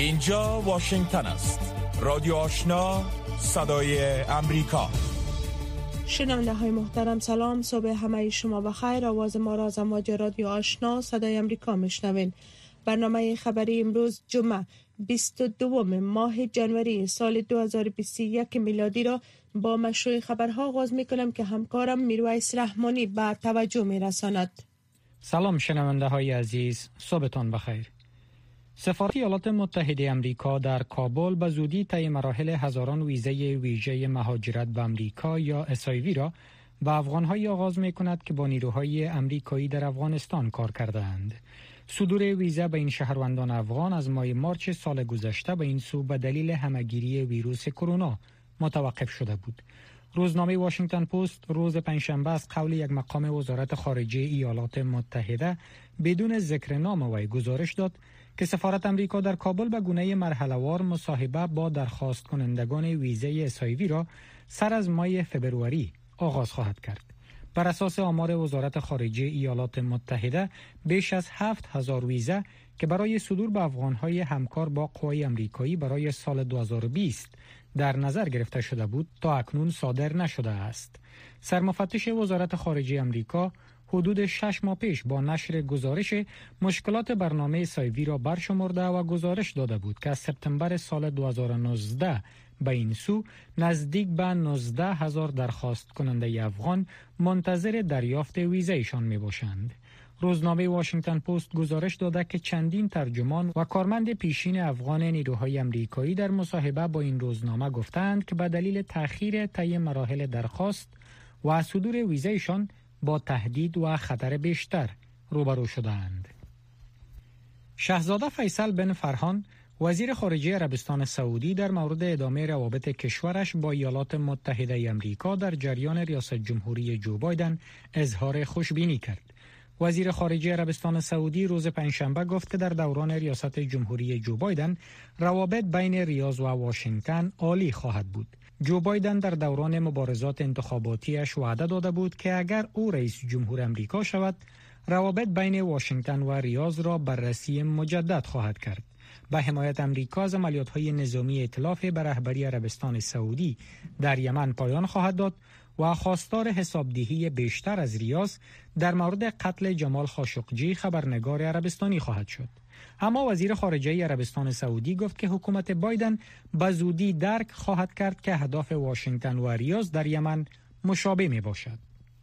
اینجا واشنگتن است. رادیو آشنا، صدای امریکا. شنونده های محترم سلام، صبح همه شما بخیر. آواز ما را از امواج رادیو آشنا صدای امریکا میشنوین. برنامه خبری امروز جمعه 22 ماه جنوری سال 2021 میلادی را با مشروع خبرها آغاز میکنم که همکارم میرویس رحمانی به توجه میرساند. سلام شنونده های عزیز، صبحتان بخیر. سفارت ایالات متحده امریکا در کابل به زودی طی مراحل هزاران ویزه ویژه مهاجرت به امریکا یا SIV را به افغان‌های آغاز می‌کند که با نیروهای امریکایی در افغانستان کار کرده‌اند. صدور ویزه به این شهروندان افغان از ماه مارچ سال گذشته به این سو به دلیل همه‌گیری ویروس کرونا متوقف شده بود. روزنامه واشنگتن پست روز پنجشنبه از قول یک مقام وزارت خارجه ایالات متحده بدون ذکر نام وی گزارش داد که سفارت امریکا در کابل به گونه مرحله‌وار مصاحبه با درخواست کنندگان ویزه SIV را سر از ماه فبروری آغاز خواهد کرد. بر اساس آمار وزارت خارجه ایالات متحده بیش از 7000 ویزه که برای صدور به افغان‌های همکار با قوای امریکایی برای سال 2020 در نظر گرفته شده بود تا اکنون صادر نشده است. سرمفتش وزارت خارجه امریکا حدود 6 ماه پیش با نشر گزارش مشکلات برنامه SIV را برشمرده و گزارش داده بود که از سپتامبر سال 2019 به این سو نزدیک به 19,000 درخواست کننده افغان منتظر دریافت ویزه ایشان می باشند. روزنامه واشنگتن پست گزارش داده که چندین ترجمان و کارمند پیشین افغان نیروهای امریکایی در مصاحبه با این روزنامه گفتند که به دلیل تأخیر طی مراحل درخواست و صدور ویزه ایشان با تهدید و خطر بیشتر روبرو شدند. شاهزاده فیصل بن فرهان وزیر خارجه عربستان سعودی در مورد ادامه روابط کشورش با ایالات متحده امریکا در جریان ریاست جمهوری جو بایدن اظهار خوشبینی کرد. وزیر خارجه عربستان سعودی روز پنجشنبه گفت که در دوران ریاست جمهوری جو بایدن روابط بین ریاض و واشنگتن عالی خواهد بود. جو بایدن در دوران مبارزات انتخاباتیش وعده داده بود که اگر او رئیس جمهور امریکا شود، روابط بین واشنگتن و ریاض را بررسی مجدد خواهد کرد. به حمایت امریکا از عملیات‌های نظامی ائتلاف به رهبری عربستان سعودی در یمن پایان خواهد داد و خواستار حسابدهی بیشتر از ریاض در مورد قتل جمال خاشقجی خبرنگار عربستانی خواهد شد. اما وزیر خارجه عربستان سعودی گفت که حکومت بایدن به زودی درک خواهد کرد که اهداف واشنگتن و ریاض در یمن مشابه می باشد.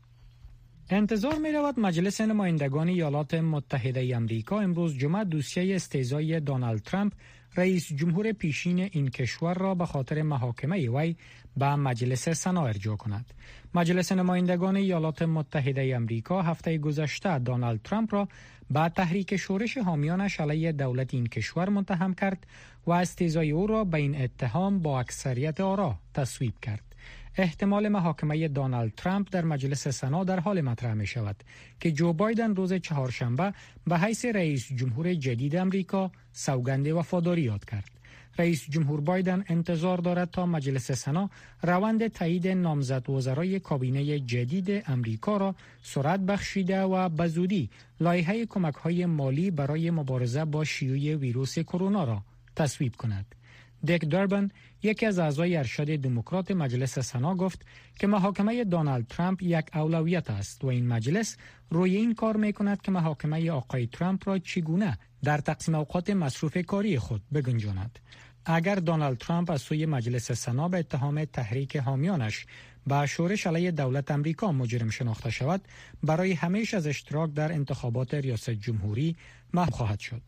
انتظار می رود مجلس نمایندگان ایالات متحده امریکا امروز جمعه دوسیه استعزای دونالد ترامپ رئیس جمهور پیشین این کشور را به خاطر محاکمه وی به مجلس سنا ارجاع کند. مجلس نمایندگان ایالات متحده امریکا هفته گذشته دونالد ترامپ را به تحریک شورش حامیانش علیه دولت این کشور متهم کرد و استعزای او را به این اتهام با اکثریت آرا تصویب کرد. احتمال محاکمه دونالد ترامپ در مجلس سنا در حال مطرح می شود که جو بایدن روز چهارشنبه به حیث رئیس جمهور جدید امریکا سوگند وفاداری یاد کرد. رئیس جمهور بایدن انتظار دارد تا مجلس سنا روند تایید نامزد وزرای کابینه جدید امریکا را سرعت بخشیده و به زودی لایحه کمک‌های مالی برای مبارزه با شیوع ویروس کرونا را تصویب کند. دک دربن یکی از اعضای ارشد دموکرات مجلس سنا گفت که محاکمه دونالد ترامپ یک اولویت است و این مجلس روی این کار می‌کند که محاکمه آقای ترامپ را چگونه در تقسیم اوقات مصروف کاری خود بگنجاند. اگر دونالد ترامپ از سوی مجلس سنا به اتهام تحریک حامیانش به شورش علیه دولت امریکا مجرم شناخته شود، برای همیشه از اشتراک در انتخابات ریاست جمهوری محروم خواهد شد.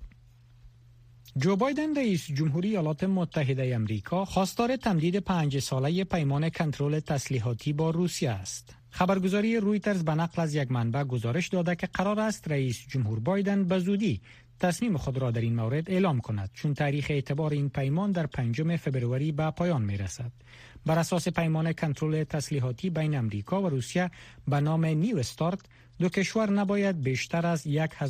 جو بایدن رئیس جمهوری ایالات متحده امریکا خواستار تمدید 5 ساله پیمان کنترل تسلیحاتی با روسیه است. خبرگزاری رویترز به نقل از یک منبع گزارش داده که قرار است رئیس جمهور بایدن به زودی تصمیم خود را در این مورد اعلام کند، چون تاریخ اعتبار این پیمان در 5 فبروری به پایان می رسد. بر اساس پیمان کنترل تسلیحاتی بین امریکا و روسیه به نام نیو استارت، دو کشور نباید بیشتر از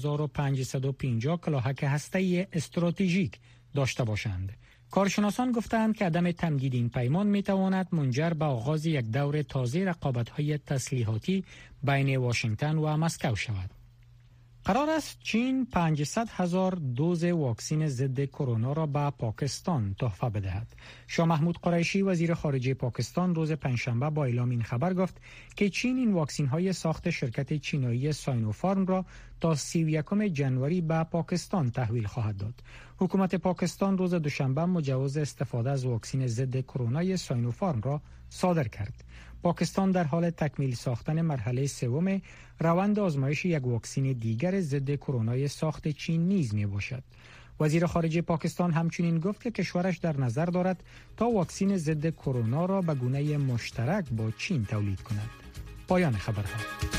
1550 کلاهک هسته‌ای استراتژیک داشته باشند. کارشناسان گفتند که عدم تمدید این پیمان می تواند منجر به آغاز یک دور تازه رقابت‌های تسلیحاتی بین واشنگتن و مسکو شود. قرار است چین 500,000 دوز واکسن ضد کرونا را به پاکستان تحفه بدهد. شاه محمود قریشی وزیر خارجه پاکستان روز پنجشنبه با اعلام این خبر گفت که چین این واکسن های ساخت شرکت چینایی ساینوفارم را تا 31 جنوری به پاکستان تحویل خواهد داد. حکومت پاکستان روز دوشنبه مجوز استفاده از واکسن ضد کرونا ساینوفارم را صادر کرد. پاکستان در حال تکمیل ساختن مرحله سوم روند آزمایش یک واکسن دیگر ضد کرونا ساخت چین نیز می باشد. وزیر خارجه پاکستان همچنین گفت که کشورش در نظر دارد تا واکسن ضد کرونا را به گونه مشترک با چین تولید کند. پایان خبرها.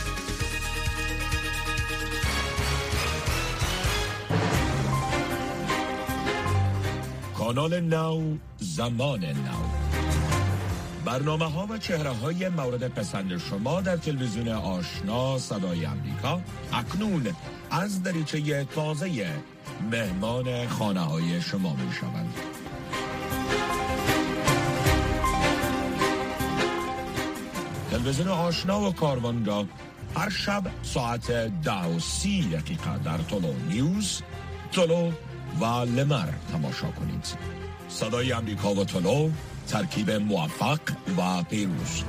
کانال نو، زمان نو. برنامه‌ها و چهره‌های مورد پسند شما در تلویزیون آشنا صدای امریکا اکنون از دریچه تازه مهمان خانه‌های شما می‌شوند. تلویزیون آشنا و کاروانگاه هر شب ساعت 10:30 در طلوع نیوز، طلوع و لمر تماشا کنید. صدای امریکا و طلوع، ترکیب موفق و پیروز.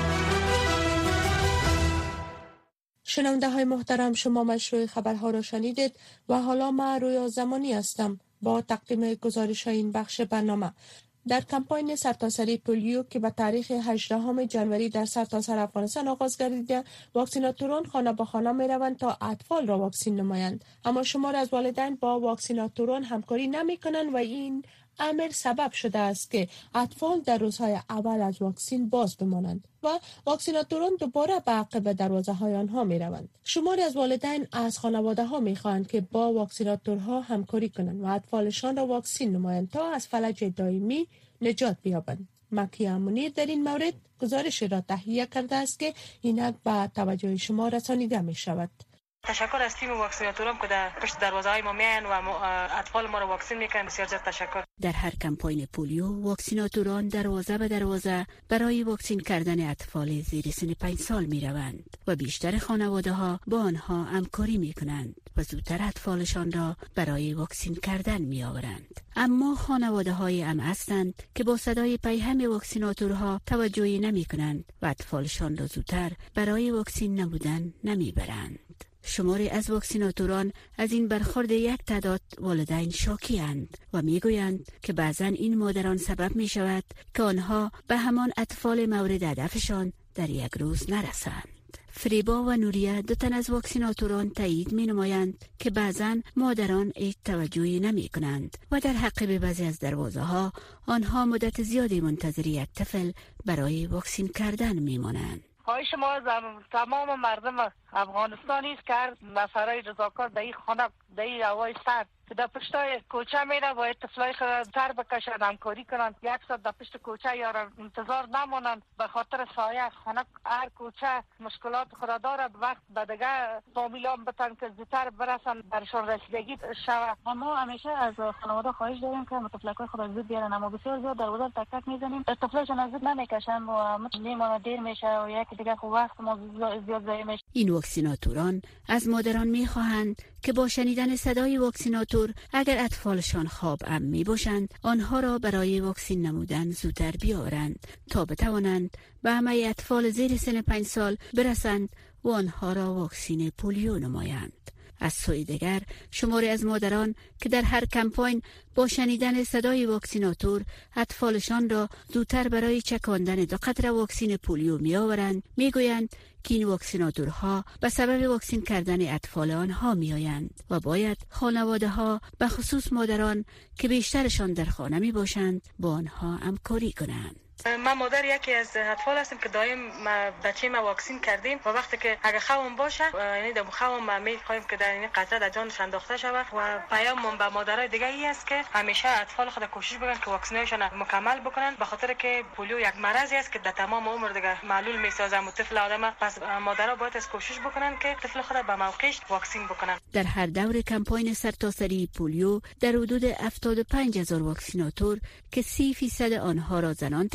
شنونده های محترم، شما مشروع خبرها را شنیدید و حالا من رویا زمانی هستم با تقدیم گزارش این بخش برنامه. در کمپاین سرتاسری پولیو که به تاریخ 18 جنوری در سرتاسر افغانستان آغاز گردیده، واکسیناتوران خانه به خانه می روند تا اطفال را واکسین نمایند، اما شمار از والدین با واکسیناتوران همکاری نمی کنند و این امر سبب شده است که اطفال در روزهای اول از واکسین باز بمانند و واکسیناتوران دوباره به عقب دروازه های آنها می روند. شماری از والدین از خانواده ها می خواهند که با واکسیناتورها همکاری کنند و اطفالشان را واکسین نمایند تا از فلج دائمی نجات بیابند. مکیه منیر در این مورد گزارش را تهیه کرده است که اینک به توجه شما رسانیده می شود. تشکر از تیم واکسیناتوران که در پشت دروازه‌های ما میان و اطفال ما را واکسین میکنن. بسیار زیاد تشکر. در هر کمپاین پولیو واکسیناتوران دروازه به دروازه برای واکسین کردن اطفال زیر سن 5 سال میروند و بیشتر خانواده‌ها با آنها همکاری میکنند و زودتر اطفالشان را برای واکسین کردن میآورند. اما خانواده‌های هم هستند که با صدای پیهم واکسیناتورها توجهی نمیکنند و اطفالشان را زودتر برای واکسین نمودن نمیبرند. شماری از واکسیناتوران از این برخورد یک تعداد والدین شاکی‌اند و میگویند که بعضاً این مادران سبب می شود که آنها به همان اطفال مورد هدفشان در یک روز نرسند. فریبا و نوریه دو تن از واکسیناتوران تایید می نمایند که بعضاً مادران هیچ توجهی نمی کنند و در حق بعضی از دروازه ها آنها مدت زیادی منتظر یک طفل برای واکسین کردن می مانند. خواهش ما تمام مردم افغانستانی است که نفرای رضاکار در این خانه در این هوای سرد که در پشتای کوچه میره باید طفلای خود تر بکشند، همکاری کنند، یک ساعت در پشت کوچه یارا انتظار نمانند به خاطر سایه. خانه هر کوچه مشکلات خود دارد، وقت به دیگه فامیلان بتن که زودتر برسن برشان رسیدگی شود. اما همیشه از خانواده خواهش داریم که طفلکای خود زود بیارن، اما بسیار زیاد دروازه تک تک میزنیم، طفلشون زود نمیکشن و میمونه دیر میشه و یکی دیگه خب وقت ما زیاد ضایع میشه. این واکسیناتوران از مادران میخواهند که با شنیدن صدای واکسیناتور اگر اطفالشان خواب ام می باشند آنها را برای واکسین نمودن زودتر بیاورند تا بتوانند به همه اطفال زیر سن 5 سال برسند و آنها را واکسین پولیو نمایند. از سوی دیگر شماری از مادران که در هر کمپاین با شنیدن صدای واکسیناتور اطفالشان را زودتر برای چکاندن 2 قطره واکسین پولیو می آورند میگویند که این واکسیناتورها به سبب واکسین کردن اطفال آنها می آیند و باید خانواده ها به خصوص مادران که بیشترشان در خانه می باشند با آنها همکاری کنند. من مادر یکی از اطفال هستم که دایم بچه ما واکسین کردیم و وقتی که اگه خوام باشه یعنی در خوام میخوایم که در این قطره در جانش انداخته شود و پیام به مادرای دیگه ای است که همیشه اطفال خود کوشش بکنن که واکسینشون مکمل بکنن، به خاطر که پولیو یک مرضی است که در تمام عمر دیگه معلول میسازه و طفل آدم. پس مادرها باید از کوشش بکنن که طفل خود به موقعش واکسین بکنن. در هر دور کمپاین سرتاسری پولیو در حدود 75,000 واکسیناتور که 30% آنها را زنان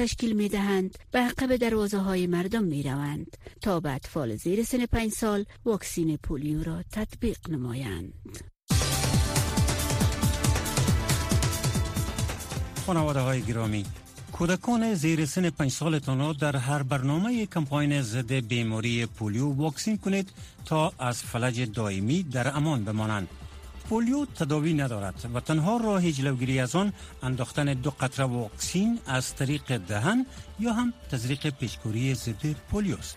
تشکیل می دهند به عقب دروازه های مردم می روند تا به اطفال زیر سن 5 سال واکسین پولیو را تطبیق نمایند. خانواده های گرامی، کودکان زیر سن 5 سالتان را در هر برنامه کمپاین ضد بیماری پولیو واکسین کنید تا از فلج دائمی در امان بمانند. پولیو تداوی ندارد و تنها راه جلوگیری از آن انداختن 2 قطره واکسین از طریق دهن یا هم تزریق پیچ‌کوری ضد پولیو است.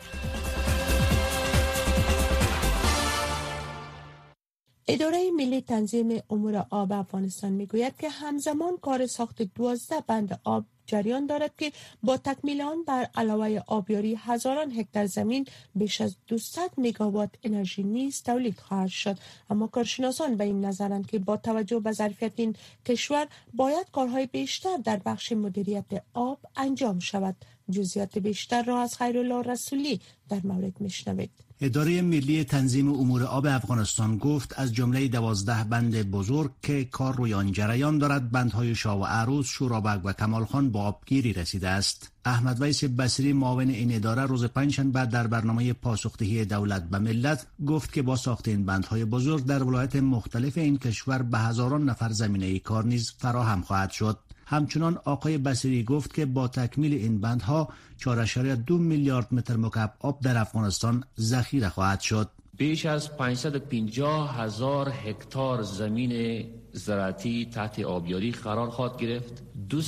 اداره ملی تنظیم امور آب افغانستان میگوید که همزمان کار ساخت 12 بند آب جریان دارد که با تکمیل آن بر علاوه آبیاری هزاران هکتار زمین بیش از 200 مگاوات انرژی نیز تولید خواهد شد. اما کارشناسان به این نظرند که با توجه به ظرفیت این کشور باید کارهای بیشتر در بخش مدیریت آب انجام شود. جزئیات بیشتر را از خیرالله رسولی در مورد میشنوید. اداره ملی تنظیم امور آب افغانستان گفت از جمله 12 بند بزرگ که کار روی آن جریان دارد، بندهای شاه و عروس، شورابک و کمالخان با آبگیری رسیده است. احمد ویس بصری معاون این اداره روز پنجشنبه در برنامه پاسخدهی دولت به ملت گفت که با ساخت این بندهای بزرگ در ولایت مختلف این کشور به هزاران نفر زمینه کار نیز فراهم خواهد شد. همچنان آقای بصری گفت که با تکمیل این بندها 4.2 میلیارد متر مکعب آب در افغانستان ذخیره خواهد شد. بیش از 550,000 هکتار زمین زراعتی تحت آبیاری قرار خواهد گرفت.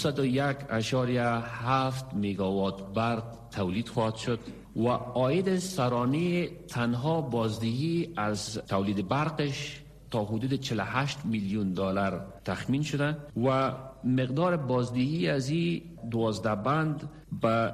201.7 مگاوات برق تولید خواهد شد و عاید سرانه تنها بازدهی از تولید برقش تا حدود 48 میلیون دلار تخمین شده و مقدار بازدهی از این 12 بند به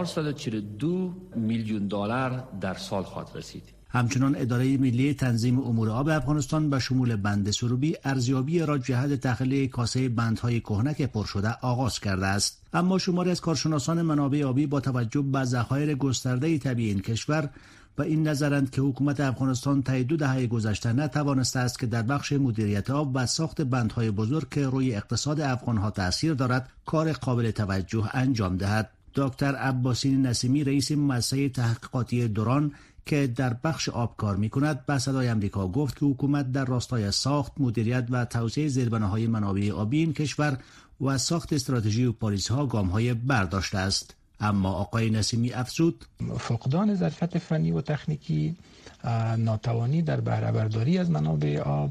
442 میلیون دلار در سال خواهد رسید. همچنان اداره ملی تنظیم امور آب افغانستان به شمول بند سروبی ارزیابی را جهت تخلیه کاسه بندهای کهنه پر شده آغاز کرده است. اما شماری از کارشناسان منابع آبی با توجه به ذخایر گسترده طبیعی این کشور و این نظرند که حکومت افغانستان طی 2 دهه گذشته نتوانسته است که در بخش مدیریت آب و ساخت بندهای بزرگ که روی اقتصاد افغانها تأثیر دارد کار قابل توجه انجام دهد. دکتر عباسی نسیمی رئیس مؤسسه تحقیقاتی دوران که در بخش آب کار می‌کند به صدای آمریکا گفت که حکومت در راستای ساخت، مدیریت و توسعه زیربناهای منابع آبی این کشور و ساخت استراتژی و پالیسی‌ها گام‌های برداشته است. اما آقای نسیمی افزود فقدان ظرفیت فنی و تکنیکی، ناتوانی در بهره برداری از منابع آب،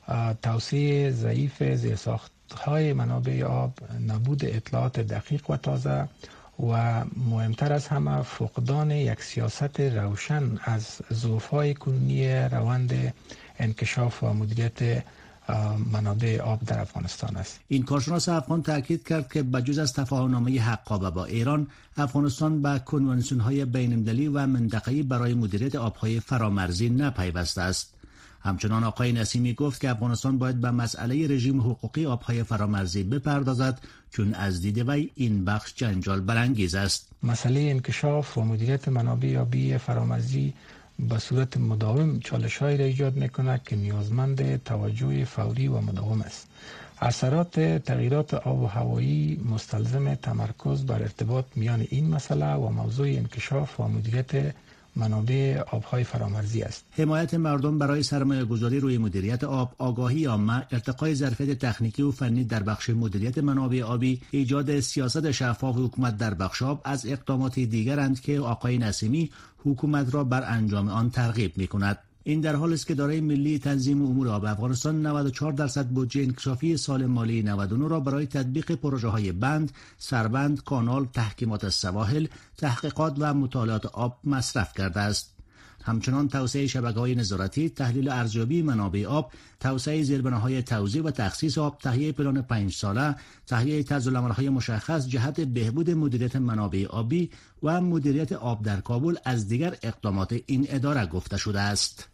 توسعه ضعیف زیرساخت‌های منابع آب، نبود اطلاعات دقیق و تازه و مهمتر از همه فقدان یک سیاست روشن از ظروف‌های کنونی روند انکشاف و مدیریت منابع آب در افغانستان است. این کارشناس افغان تاکید کرد که بجز از تفاهم‌نامه حقابه با ایران، افغانستان به کنوانسیون‌های بین‌المللی و منطقه‌ای برای مدیریت آب‌های فرامرزی نپیوسته است. همچنان آقای نسیمی گفت که افغانستان باید به مسئله رژیم حقوقی آب‌های فرامرزی بپردازد چون از دید وی این بخش جنجال برانگیز است. مسئله انکشاف و مدیریت منابع آبی فرامرزی به صورت مداوم چالش‌هایی را ایجاد می‌کند که نیازمند توجه فوری و مداوم است. اثرات تغییرات آب و هوایی مستلزم تمرکز بر ارتباط میان این مسئله و موضوع انکشاف و مدیریت منابع آب‌های فرامرزی است. حمایت مردم برای سرمایه‌گذاری روی مدیریت آب، آگاهی عامه، ارتقای ظرفیت تکنیکی و فنی در بخش مدیریت منابع آبی، ایجاد سیاست شفاف حکومت در بخش آب از اقدامات دیگرند که آقای نسیمی حکومت را بر انجام آن ترغیب می‌کند. این در حالی است که اداره ملی تنظیم امور آب افغانستان 94% بودجه انکشافی سال مالی 99 را برای تطبیق پروژه‌های بند، سربند، کانال، تحکیمات سواحل، تحقیقات و مطالعات آب مصرف کرده است. همچنان توسعه شبکه‌های نظارتی، تحلیل ارزیابی منابع آب، توسعه زیربناهای توزیع و تخصیص آب، تهیه پلان 5 ساله، تهیه طرزالعمل‌های مشخص جهت بهبود مدیریت منابع آبی و مدیریت آب در کابل از دیگر اقدامات این اداره گفته شده است.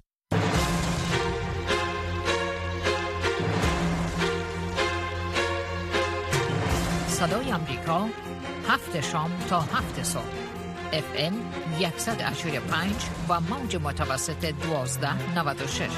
صدای آمریکا 7 شام تا 7 صبح FM 100.5 و موج متوسط 1296.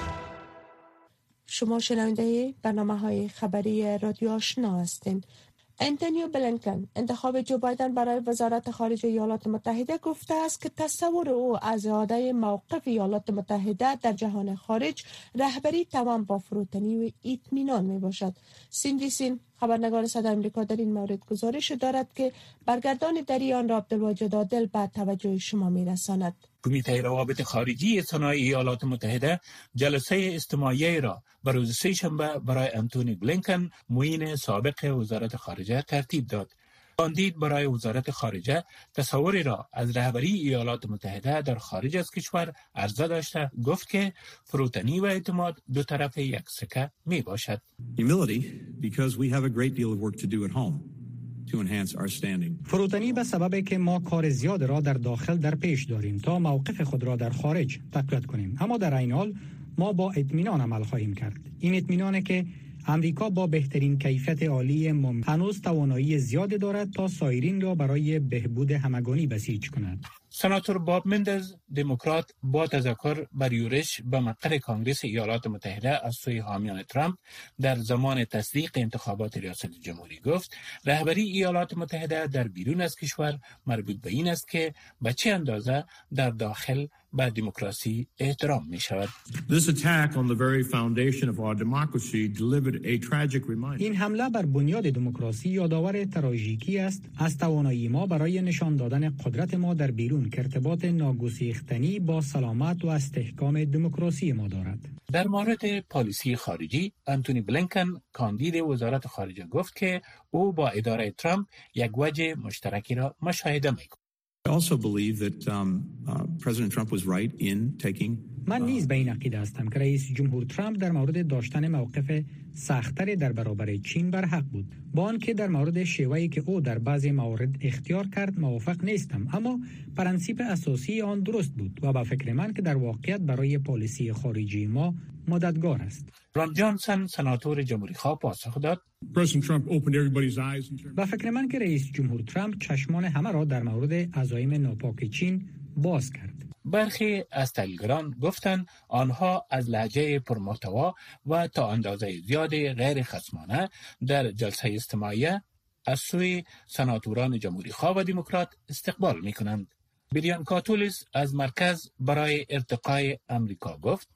شما شنونده برنامه‌های خبری رادیو آشنا هستین. انتونیو بلینکن انتخاب جو بایدن برای وزارت خارجه ایالات متحده گفته است که تصور او از اعاده موقف ایالات متحده در جهان خارج رهبری توام با فروتنی و اطمینان می باشد. سیندی سین خبرنگار صدای آمریکا در این مورد گزارش دارد که برگردان دری آن را عبدالواجد عادل به توجه شما می رساند. کمیته روابط خارجی سنا ایالات متحده جلسه اجتماعی را بر روز سه‌شنبه برای انتونی بلینکن معین سابق وزارت خارجه ترتیب داد. کاندید برای وزارت خارجه تصوری را از رهبری ایالات متحده در خارج از کشور عرضه داشته گفت که فروتنی و اعتماد دو طرف یک سکه می باشد. فروتنی به سبب که ما کار زیاد را در داخل در پیش داریم تا موقف خود را در خارج تقویت کنیم، اما در این حال ما با اطمینان عمل خواهیم کرد. این اطمینانه که امریکا با بهترین کیفیت عالی هنوز توانایی زیاد دارد تا سایرین را برای بهبود همگانی بسیج کند. سناتور باب مندز دموکرات با تذکر بر یورش به مقر کانگرس ایالات متحده از سوی حامیان ترامپ در زمان تصدیق انتخابات ریاست جمهوری گفت رهبری ایالات متحده در بیرون از کشور مربوط به این است که به چه اندازه در داخل به دموکراسی احترام می شود. این حمله بر بنیاد دموکراسی یادآور تراژیکی است از توانایی ما برای نشان دادن قدرت ما در بیرون که ارتباط ناگسیختنی با سلامت و استحکام دموکراسی ما دارد. در مورد پالیسی خارجی انتونی بلینکن کاندید وزارت خارجه گفت که او با اداره ترامپ یک وجه مشترکی را مشاهده می‌کند. من نیز به این عقیده هستم که رئیس جمهور ترامپ در مورد داشتن موقف سخت‌تر در برابر چین بر حق بود. با آنکه در مورد شیوهی که او در بعضی موارد اختیار کرد موافق نیستم، اما پرنسیپ اساسی آن درست بود و با فکر من که در واقعیت برای پالیسی خارجی ما مددگار است. ران جانسن سناتور جمهوری خواه پاسخ داد با فکر من که رئیس جمهور ترامپ چشمان همه را در مورد عزایم ناپاک چین باز کرد. برخی از تحلیلگران گفتند آنها از لهجه پرمحتوا و تا اندازه زیاد غیر خصمانه در جلسه اجتماعی از سوی سناتوران جمهوری خواه و دموکرات استقبال می‌کنند. بریان کاتولیس از مرکز برای ارتقای امریکا گفت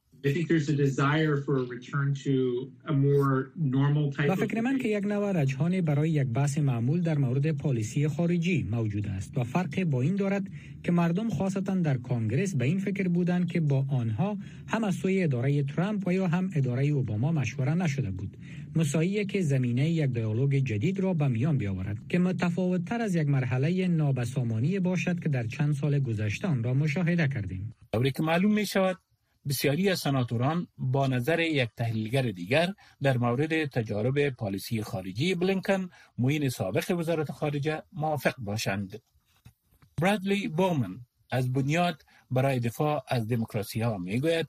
با فکر من که یک نوع رجحان برای یک بحث معمول در مورد پالیسی خارجی موجود است و فرق با این دارد که مردم خاصتا در کانگرس به این فکر بودند که با آنها هم از سوی اداره ترامپ و یا هم اداره اوباما مشوره نشده بود. مساعی که زمینه یک دیالوگ جدید را به میان بیاورد که متفاوت تر از یک مرحله نابسامانی باشد که در چند سال گذشته آن را مشاهده کردیم. طوری که معلوم می شود بسیاری از سناتوران با نظر یک تحلیلگر دیگر در مورد تجارب پالیسی خارجی بلینکن معین سابق وزارت خارجه موافق باشند. برادلی بومن از بنیاد برای دفاع از دموکراسی ها می گوید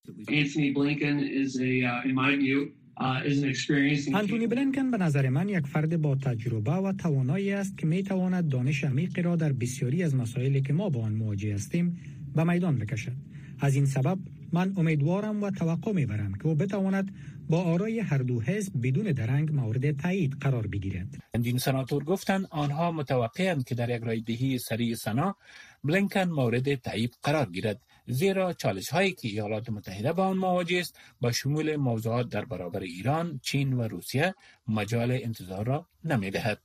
انتونی بلینکن به نظر من یک فرد با تجربه و توانایی است که می تواند دانش عمیقی را در بسیاری از مسائلی که ما با آن مواجه هستیم به میدان بکشد. از این سبب من امیدوارم و توقع می‌برم که او بتواند با آرای هر دو حزب بدون درنگ مورد تایید قرار بگیرد. این سناتور گفتند آنها متوقعند که در یک رایدهی سریع سنا بلینکن مورد تایید قرار گیرد، زیرا چالش‌هایی که ایالات متحده با آن مواجه است با شمول موضوعات در برابر ایران، چین و روسیه مجال انتظار را نمی‌دهد.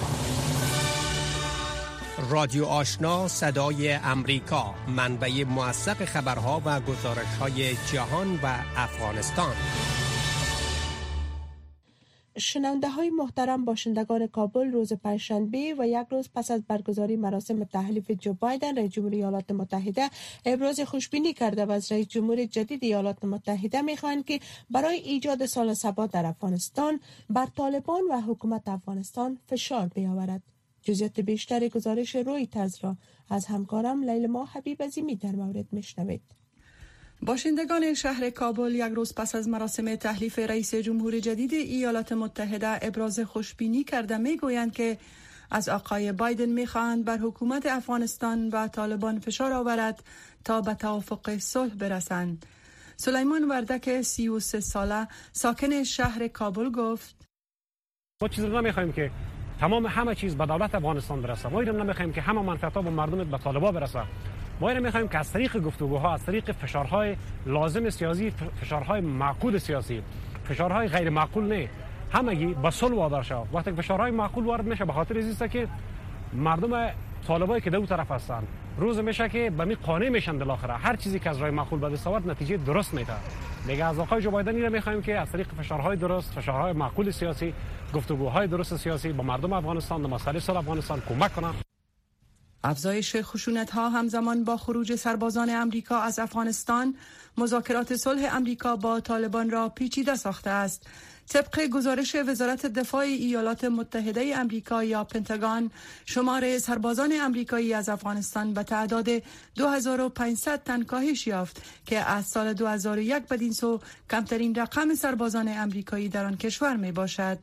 رادیو آشنا صدای امریکا، منبع موثق خبرها و گزارش‌های جهان و افغانستان. شنونده‌های محترم، باشندگان کابل، روز پنجشنبه و یک روز پس از برگزاری مراسم تحلیف جو بایدن رئیس جمهور ایالات متحده ابراز خوشبینی کرده و از رئیس جمهور جدید ایالات متحده می‌خواهند که برای ایجاد سال ثبات در افغانستان بر طالبان و حکومت افغانستان فشار بیاورد. جزئیات بیشتر گزارش رویترز را از همکارم لیلما حبیب عظیمی در مورد میشنوید. باشندگان شهر کابل یک روز پس از مراسم تحلیف رئیس جمهور جدید ایالات متحده ابراز خوشبینی کرده میگویند که از آقای بایدن میخواهند بر حکومت افغانستان و طالبان فشار آورد تا به توافق صلح برسند. سلیمان وردک 33 ساله ساکن شهر کابل گفت ما چیزی نمیخوایم که همه چیز به دولت افغانستان برسه. ما اینو نمیخوایم که همه منفعت‌ها به مردم به طالبان برسه. ما اینو میخوایم که از طریق گفتگوها، از طریق فشارهای لازم سیاسی، فشارهای معقول سیاسی، فشارهای غیر معقول نه، همگی به صلح وادار شود. وقتی فشارهای معقول وارد میشه به خاطر اینه که مردم طالبایی که دو طرف هستند روز میشه که به می قانع میشن بالاخره هر چیزی که از راه معقول به دست آورد نتیجه درست میده. دیگه از آقای جو بایدن اینو میخوایم که از طریق فشارهای درست، فشارهای معقول سیاسی، گفتگوهای درست سیاسی با مردم افغانستان در مسئله صلح افغانستان کمک کنه. افزایش خشونت‌ها همزمان با خروج سربازان امریکا از افغانستان مذاکرات صلح امریکا با طالبان را پیچیده ساخته است. طبق گزارش وزارت دفاع ایالات متحده امریکا یا پنتاگون، شمار سربازان امریکایی از افغانستان به تعداد 2500 تن کاهش یافت که از سال 2001 بدین سو کمترین رقم سربازان امریکایی در آن کشور می باشد.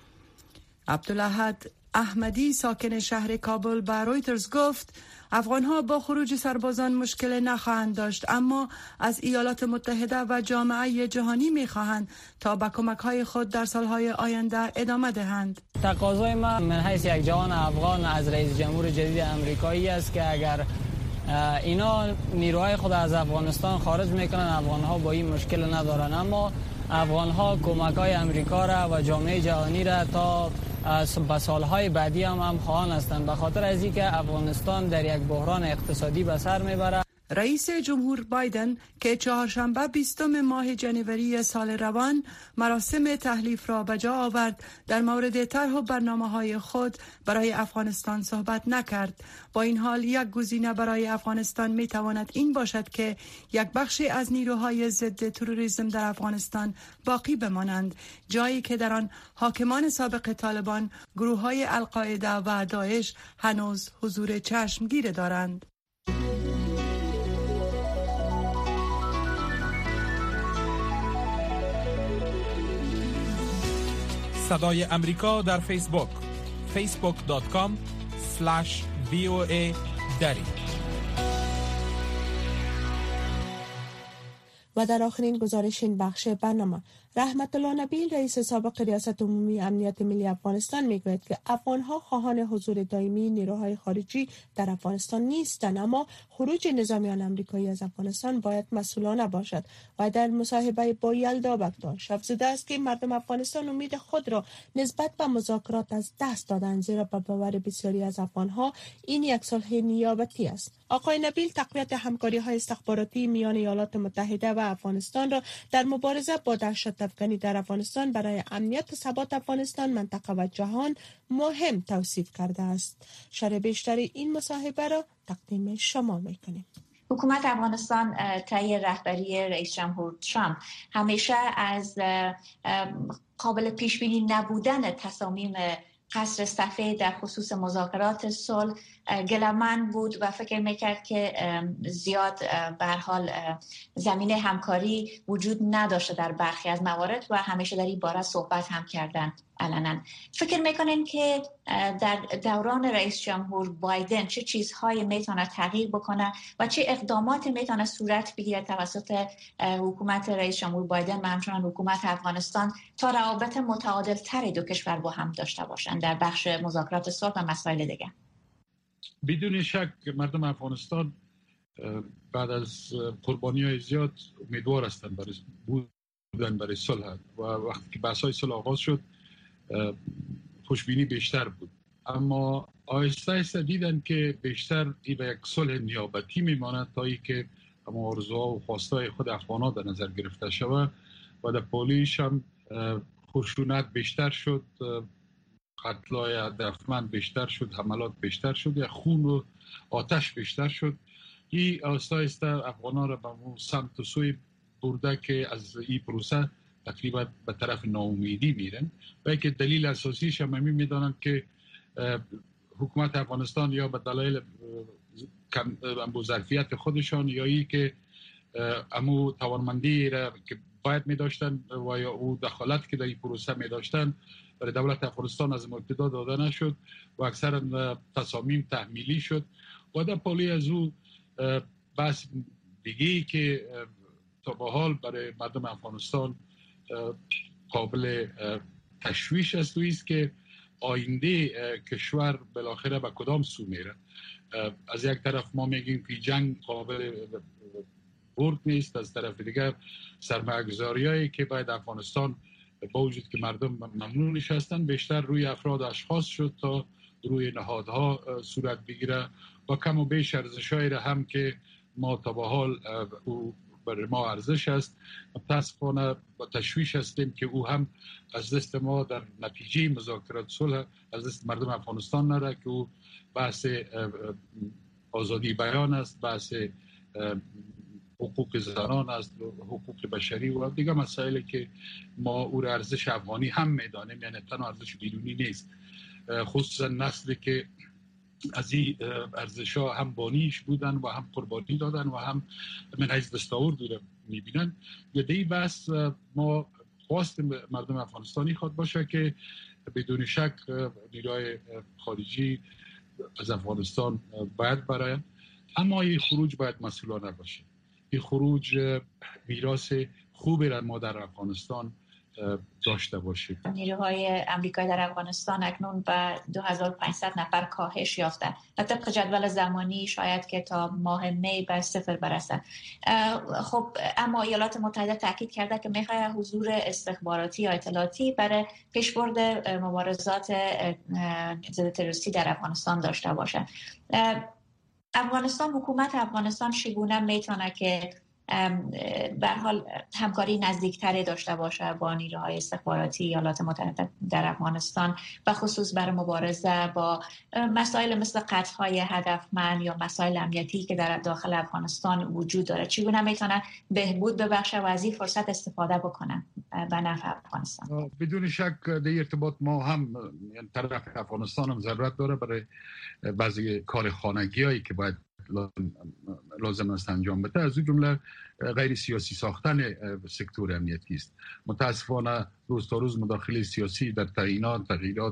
عبدالاحد احمدی ساکن شهر کابل به رویترز گفت افغانها با خروج سربازان مشکل نخواهند داشت، اما از ایالات متحده و جامعه جهانی می‌خواهند تا به کمک‌های خود در سالهای آینده ادامه دهند. تقاضای من حیث یک جوان افغان از رئیس جمهور جدید امریکایی است که اگر اینا نیروهای خود از افغانستان خارج میکنن، افغانها با این مشکل ندارن، اما افغانها کمک‌های امریکا را و جامعه جهانی را تا به سالهای بعدی هم خواهان هستند، به خاطر از اینکه افغانستان در یک بحران اقتصادی به سر میبره. رئیس جمهور بایدن که چهارشنبه 20 ماه جنوری سال روان مراسم تحلیف را به جا آورد، در مورد طرح و برنامه‌های خود برای افغانستان صحبت نکرد. با این حال یک گزینه برای افغانستان می تواند این باشد که یک بخشی از نیروهای ضد تروریسم در افغانستان باقی بمانند، جایی که در آن حاکمان سابق طالبان، گروه‌های القاعده و داعش هنوز حضور چشمگیر دارند. صدای امریکا در فیسبوک facebook.com/VOA دری. و در آخرین گزارش این بخش برنامه، رحمت الله نبیل رئیس سابق ریاست عمومی امنیت ملی افغانستان میگوید که افغانها خواهان حضور دائمی نیروهای خارجی در افغانستان نیستند، اما خروج نظامیان آمریکایی از افغانستان باید مسئولانه باشد. و در مصاحبه با یلدا بگداش افزوده است که مردم افغانستان امید خود را نسبت به مذاکرات از دست دادند، زیرا به باور بسیاری از افغانها این یک صلح نیابتی است. آقای نبیل تقویت همکاری‌های استخباراتی میان ایالات متحده و افغانستان را در مبارزه با دهشت افغانی در افغانستان برای امنیت و ثبات افغانستان، منطقه و جهان مهم توصیف کرده است. شرح بیشتر این مصاحبه را تقدیم شما می‌کنیم. حکومت افغانستان طی رهبری رئیس جمهور ترامپ همیشه از قابل پیش بینی نبودن تصامیم قصر سفید در خصوص مذاکرات صلح گله‌مند بود و فکر میکرد که زیاد به هر حال زمینه همکاری وجود نداشته در برخی از موارد و همیشه در این باره صحبت هم کردن علنا. فکر میکنین که در دوران رئیس جمهور بایدن چه چیزهایی میتونه تغییر بکنه و چه اقداماتی میتونه صورت بگیره توسط حکومت رئیس جمهور بایدن و همچنان حکومت افغانستان تا روابط متعادل تری دو کشور با هم داشته باشن در بخش مذاکرات صلح و مسائل دیگه؟ بدون شک مردم افغانستان بعد از قربانی‌های زیاد امیدوار هستند برای صلح و وقتی که بحث‌های صلح آغاز شد خوشبینی بیشتر بود، اما آهسته آهسته دیدن که بیشتر این به یک صلح نیابتی میماند تا اینکه آرزوها و خواستهای خود افغان‌ها در نظر گرفته شود و در پولیش هم خشونت بیشتر شد، قتل‌های هدفمند بیشتر شد، حملات بیشتر شد، یا خون و آتش بیشتر شد. این آهسته آهسته افغان‌ها را به سمت و سوی برده که از این پروسه تقریبا به طرف ناامیدی میرن و که دلیل اساسیش هم میدانند که حکومت افغانستان یا به دلایل ظرفیت خودشان یا ای که امو توانمندی را که باید می‌داشتن و یا او دخالت که در این پروسه می‌داشتن برای دولت افغانستان از ابتدا داده نشد و اکثر تصامیم تحمیلی شد و در پالی از او بحث دیگه‌ای که تا به حال برای مردم افغانستان قابل تشویش است و است که آینده کشور بالاخره به کدام سو میره. از یک طرف ما میگیم که جنگ قابل برد نیست، از طرف دیگر سرمایه‌گذاریایی که باید افغانستان با وجود که مردم ممنون نشستن بیشتر روی افراد اشخاص شد تا روی نهادها صورت بگیره و کم و بیش ارزش‌هایی را هم که ما تا به حال او برای ما ارزش است متاسفانه با تشویش هستیم که او هم از دست ما در نتیجه مذاکرات صلح از دست مردم افغانستان نره که او بحث آزادی بیان است، بحث حقوق زنان است، حقوق بشری و دیگه مسائلی که ما او را ارزش افغانی هم میدانیم، یعنی تنها ارزش بیرونی نیست. خصوصا نسلی که از این ارزش‌ها هم بانیش بودن و هم قربانی دادن و هم من حیث دستاورد رو میبینن. یه دی بس ما خواست مردم افغانستانی خود باشه که بدون شک نیروهای خارجی از افغانستان باید براین، اما این خروج باید مسئولانه باشه. این خروج میراث خوبی را ما در افغانستان داشته باشید. نیروهای آمریکایی در افغانستان اکنون به 2500 نفر کاهش یافته و طبق جدول زمانی شاید که تا ماه می به 0 برسه. خب اما ایالات متحده تاکید کرده که میخواد حضور استخباراتی یا اطلاعاتی برای پیشبرد مبارزات ضد تروریستی در افغانستان داشته باشه. حکومت افغانستان چگونه میتونه که به حال همکاری نزدیکتری داشته باشه با نیروهای استخباراتی ایالات متحده در افغانستان و خصوص برای مبارزه با مسائل مثل قتل‌های هدفمند یا مسائل امنیتی که در داخل افغانستان وجود داره؟ چگونه میتونه بهبود ببخشه و از این فرصت استفاده بکنه به نفع افغانستان؟ بدون شک در ارتباط ما هم طرف افغانستان هم ضرورت داره برای بعضی کار خانگی‌هایی که باید لازم است انجام بده. از اون جمله غیر سیاسی ساختن سکتور امنیتی است. متاسفانه روز تا روز مداخله سیاسی در تعیینات تغییرات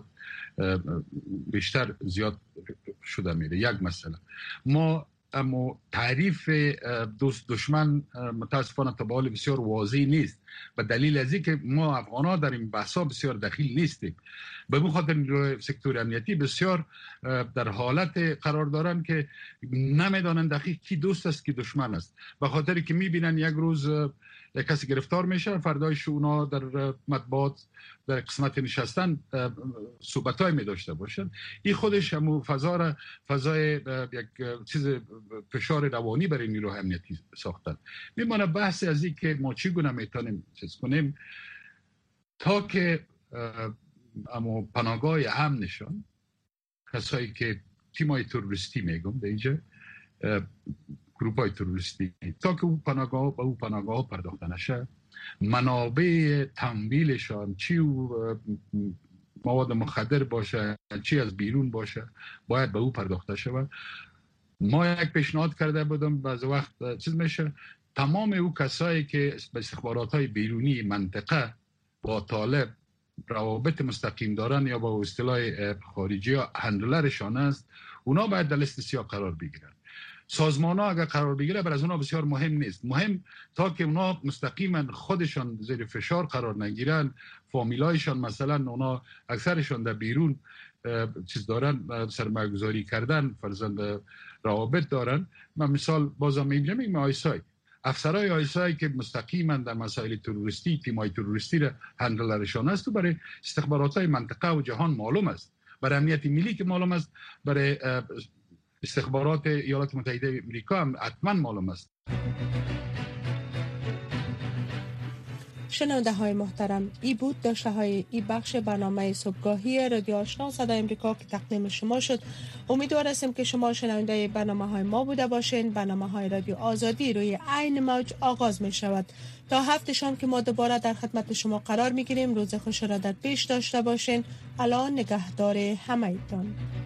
بیشتر زیاد شده میره. یک مسئله ما اما تعریف دوست دشمن متاسفانه تا به حال بسیار واضح نیست و دلیل از این که ما افغان‌ها در این بحث‌ها بسیار دخیل نیستیم. به این خاطر سکتور امنیتی بسیار در حالت قرار دارن که نمیدانن دقیق کی دوست است کی دشمن است، به خاطری که میبینن یک روز یک کسی گرفتار میشه، فردایش اونا در مطبوعات در قسمت نشستن صحبت‌های می داشته باشن. این خودش هم فضای یک چیز فشار روانی برای نیروهای امنیتی ساختن. میمونه بحث از این که ما چگونه میتونیم چیز کنیم تا که اما پناهگاه امنشان، کسایی که تیمای تروریستی میگم در اینجا گروپای تروریستی، تا که اون پناهگاه پرداخته نشه، منابع تمویلشان چی مواد مخدر باشه چی از بیرون باشه باید به او پرداخته شود. ما یک پیشنهاد کرده بودم بعض وقت چیز میشه تمام او کسایی که به استخبارات‌های بیرونی منطقه با طالب روابط مستقیم دارن یا با اصطلاح خارجی ها هندلرشان است، اونا باید در لیست سیاه قرار بگیرن. سازمان ها اگر قرار بگیره بر از اونا بسیار مهم نیست، مهم تا که اونا مستقیما خودشان زیر فشار قرار نگیرن، فامیلایشان مثلا اونا اکثرشان در بیرون چیز دارن، سرمایه‌گذاری کردن، فرزند روابط دارن. من مثال بازم میگم آیسای افسرهای آیسای که مستقیما در مسائل تروریستی تیمای تروریستی را هندلرشان است و برای استخبارات‌های منطقه و جهان معلوم است، برای امنیت ملی که معلوم است، برای استخبارات ایالات متحده آمریکا هم حتما معلوم است. شنونده های محترم، ای بود داشته های ای بخش برنامه صبحگاهی رادیو آشنا صدای امریکا که تقدیم شما شد. امیدوار هستیم که شما شنونده برنامه های ما بوده باشین. برنامه های رادیو آزادی روی عین موج آغاز می شود. تا هفته شام که ما دوباره در خدمت شما قرار می گیریم. روز خوش را در پیش داشته باشین. الان نگهدار همه ایتان.